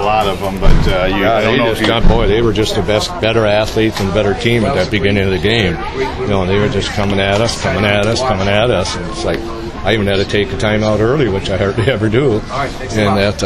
lot of them, but I don't know if they were just the better athletes and better team at that beginning of the game. They were just coming at us. And it's like I even had to take a timeout early, which I hardly ever do. And that,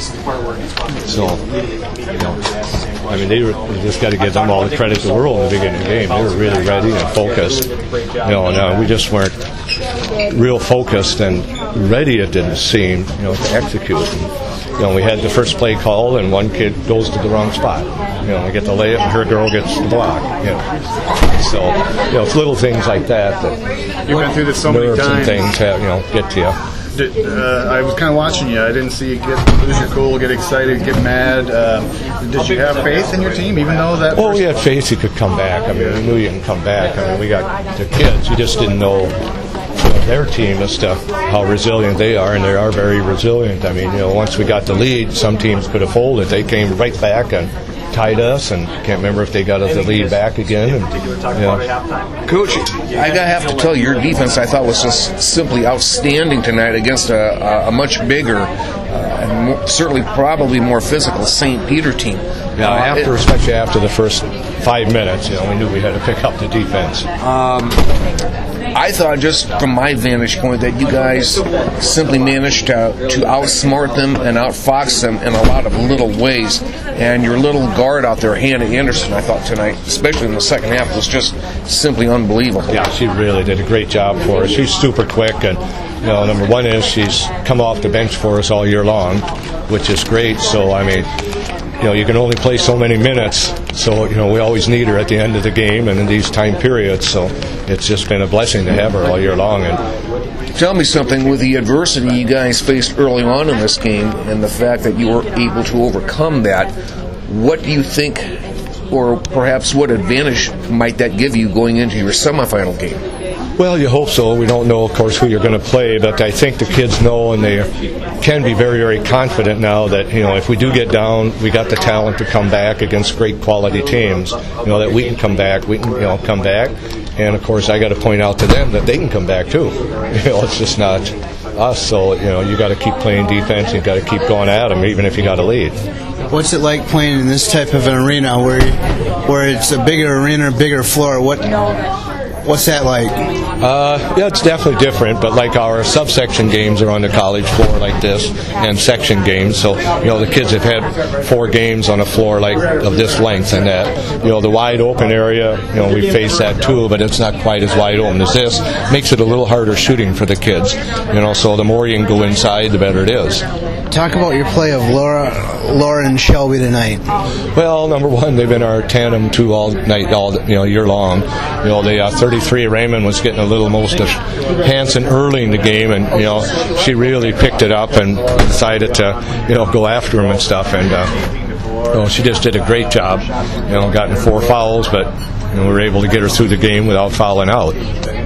they just got to give them all the credit in the world in the beginning of the game. They were really ready and focused. We just weren't real focused and ready, it didn't seem, to execute. And, we had the first play called, and one kid goes to the wrong spot. We get the layup, and her girl gets the block. So, it's little things like that you've been through this so many times. And things have, get to you. I was kind of watching you. I didn't see you lose your cool, get excited, get mad. Did you have faith in your team, even though that? We had faith you could come back. We knew you can come back. We got the kids. You just didn't know their team as to how resilient they are, and they are very resilient. Once we got the lead, some teams could have folded. They came right back and tied us, and I can't remember if they got the lead back again. Coach, I have to tell you, your defense I thought was just simply outstanding tonight against a much bigger and certainly probably more physical St. Peter team. Especially after the first 5 minutes, we knew we had to pick up the defense. I thought, just from my vantage point, that you guys simply managed to outsmart them and outfox them in a lot of little ways. And your little guard out there, Hannah Anderson, I thought tonight, especially in the second half, was just simply unbelievable. Yeah, she really did a great job for us. She's super quick, and number one is she's come off the bench for us all year long, which is great. So you can only play so many minutes, so we always need her at the end of the game and in these time periods. So it's just been a blessing to have her all year long. And tell me something, with the adversity you guys faced early on in this game and the fact that you were able to overcome that, what do you think, or perhaps what advantage might that give you going into your semifinal game? Well, you hope so. We don't know, of course, who you're going to play, but I think the kids know, and they can be very, very confident now that, if we do get down, we got the talent to come back against great quality teams, that we can come back, come back. And, of course, I got to point out to them that they can come back, too. It's just not us. So, you got to keep playing defense. You got to keep going at them, even if you got a lead. What's it like playing in this type of an arena where it's a bigger arena, bigger floor? What's that like? It's definitely different, but like our subsection games are on the college floor like this, and section games. So, the kids have had 4 games on a floor of this length, and that, the wide open area, we face that too, but it's not quite as wide open as this. Makes it a little harder shooting for the kids. So the more you can go inside, the better it is. Talk about your play of Laura and Shelby tonight. Well, number one, they've been our tandem too all night, year long. The 33 Raymond was getting a little most of Hanson early in the game, and she really picked it up and decided to go after him and stuff. And she just did a great job. Gotten 4 fouls, but we were able to get her through the game without fouling out.